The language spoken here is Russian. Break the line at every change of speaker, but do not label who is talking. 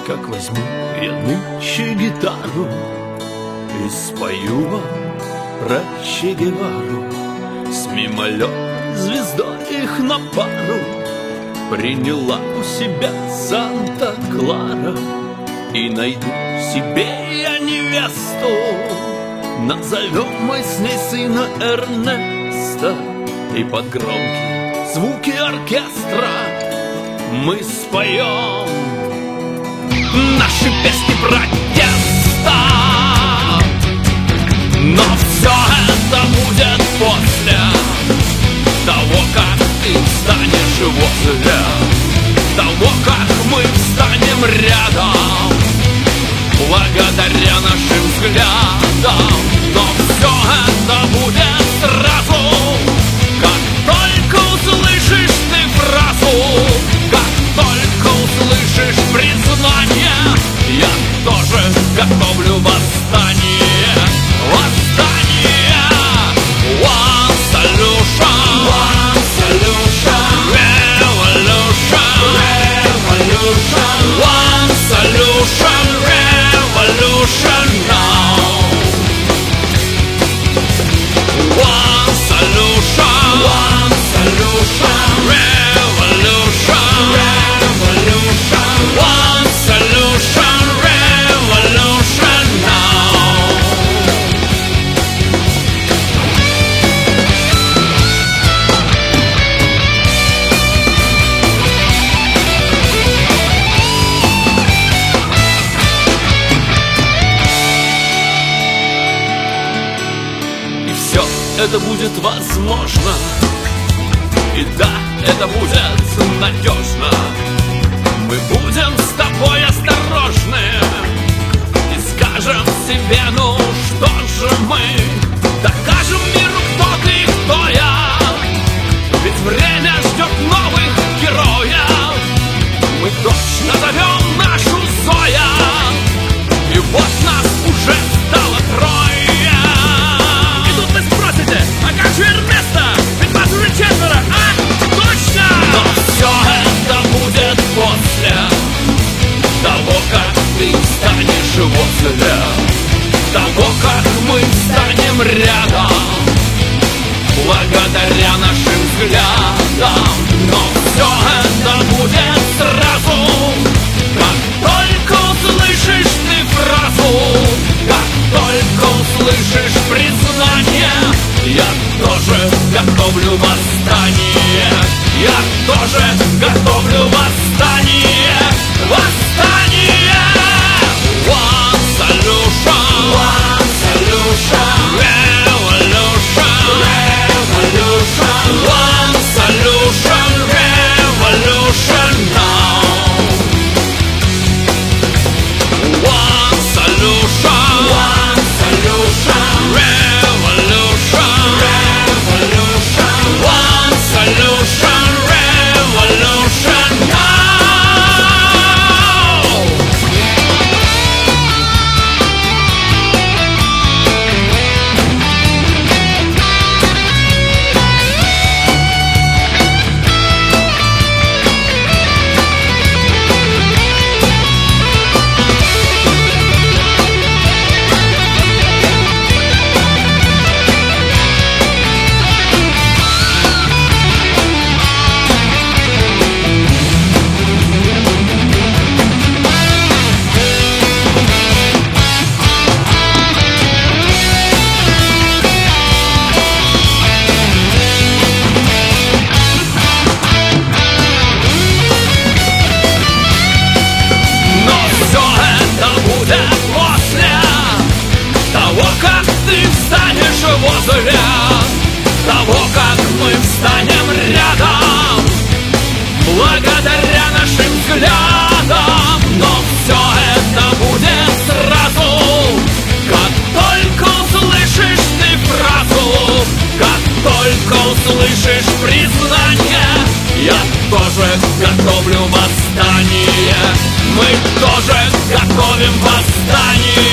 как возьму я нынче гитару и спою вам про Че Гевару. С мимолет звездой их на пару приняла у себя Санта-Клара. И найду себе я невесту, назовем мы с ней сына Эрнеста. И под громкие звуки оркестра мы споем наши песни протеста. Но все это будет после того, как ты встанешь возле, того, как мы встанем рядом, благодаря нашим взглядам. Но все это будет сразу, как только услышишь ты фразу, как только услышишь признание. Я тоже готовлю восстание. Восстание. One solution. One solution. Revolution. Revolution. One solution. Revolution now. One solution. One solution. Revolution. Revolution. One solution. Revolution now. И все это будет возможно. И да, это будет надежно. Мы будем с тобой осторожны и скажем себе, ну что же мы докажем миру, кто ты и кто я. Ведь время ждет новых героев. Мы точно зовем нашу Зоя. И вот нас уже стало трое. И тут вы спросите, а как же Эрнеста? Ведь вас уже четверо, а? Точно! Но все это будет после того, как ты встанешь возле, того, как мы встанем рядом, благодаря нашим взглядам. Но все это будет сразу, как только услышишь ты фразу, как только услышишь признание. Я тоже готовлю восстание. Я тоже готовлю восстание. Восстание. One solution. One solution. Revolution. Revolution. One solution. Revolution now. One solution. One solution. Revolution. Revolution. One solution. Revolution now. Возле того, как мы встанем рядом, благодаря нашим взглядам. Но все это будет сразу, как только услышишь ты фразу, как только услышишь признание. Я тоже готовлю восстание. Мы тоже готовим восстание.